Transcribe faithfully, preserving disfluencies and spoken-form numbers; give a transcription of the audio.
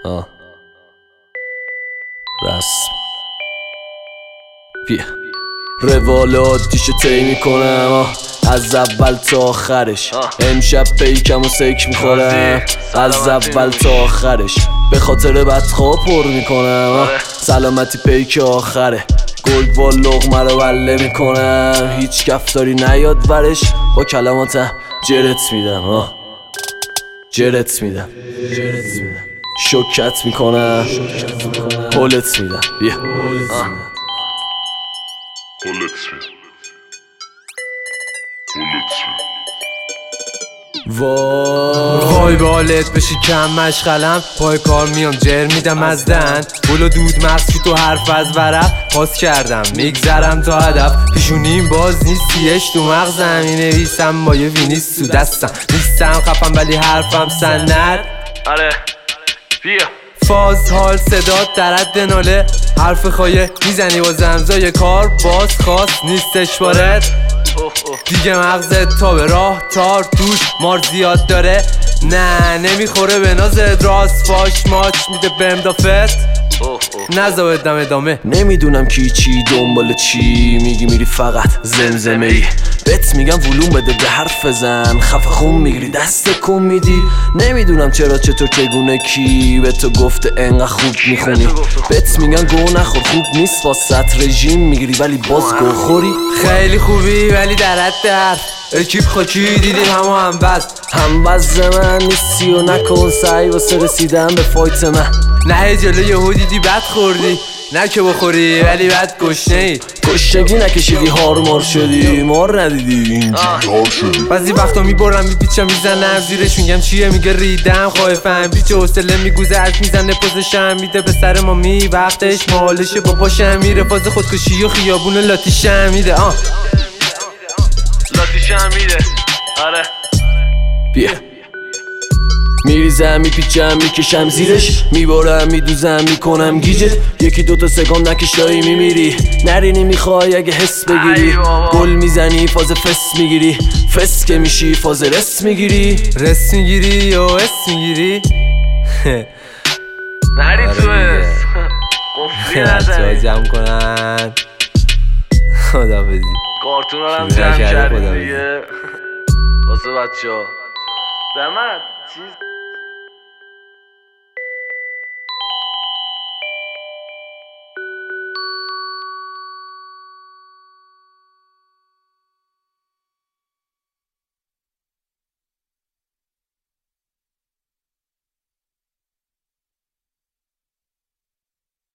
آه رسم بیا روالاتیشو طی میکنم از اول تا آخرش. امشب پیکم و سیک میخورم از اول تا آخرش. به خاطر بدخواه پر میکنم سلامتی پیک آخره. گلد با لغمه رو بله میکنم هیچ کفتاری نیاد ورش. با کلماتم جرت میدم آه جرت میدم شکت میکنم هولت میدم بیا وای بالت بشی کم مشغلم پای کار میام جر میدم از دن. بلو دود مغز تو حرف از ورق پاس کردم میگذرم تا هدف. پیشونیم باز نیستیش تو مغزم مینویسم با یه وینیس تو دستم. نیستم خفم ولی حرفم سند. آره بیا فاز حال صدات در حد ناله. حرف خواهی میزنی با زمزای کار باز خواست نیستش بارد. دیگه مغزت تا به راه تار توش مار زیاد داره. نه نمیخوره به نازت راست فاش ماچ میده به امدافت. نزا بدم ادامه. نمیدونم کی چی دنبال چی میگی میری فقط زمزمه ای. بهت میگم ولوم بده به حرف بزن خفه خون میگیری دست کن میدی. نمیدونم چرا چطور چگونه کی به تو گفته انقدر خوب میخونی. بهت میگن گو نخور خوب نیست واسط رژیم میگیری ولی باز گو خوری. خیلی خوبی ولی در حد حرف اکیپ خاکی دیدیم همه هم بز هم وز من نیستی و نکن سعی واسه رسیدن به فایت من. نه جلو یهو دیدی بد خوردی نه که بخوری ولی بد گشنه ای. گشنگی نکشیدی هار مار شدی مار ندیدی اینجوری هار شدی. بعضی وقتا میبرم میپیچم میزنم زیرش میگم چیه میگه ریدم خواه فهم پیچ حوصله میگوزه حرف میزنه پوزشم میده به سر مامی وقتش مالشه باباشم میره فاز خودکشی و خیابون لاتیشم میده آه لاتیشم میده آره بیا میریزم میپیچم میکشم زیرش میبارم میدوزم میکنم گیجت. یکی دوتا سکان نکشایی میمیری نرینی میخوای اگه حس بگیری. گل میزنی فاز فس میگیری فس که میشی فاز رس میگیری. رس میگیری یا اس میگیری نری تو اس قفلی نزنی جمع کنن خدافزی کارتون رو هم جمع کردی دیگه واسه بچه ها دمت چیز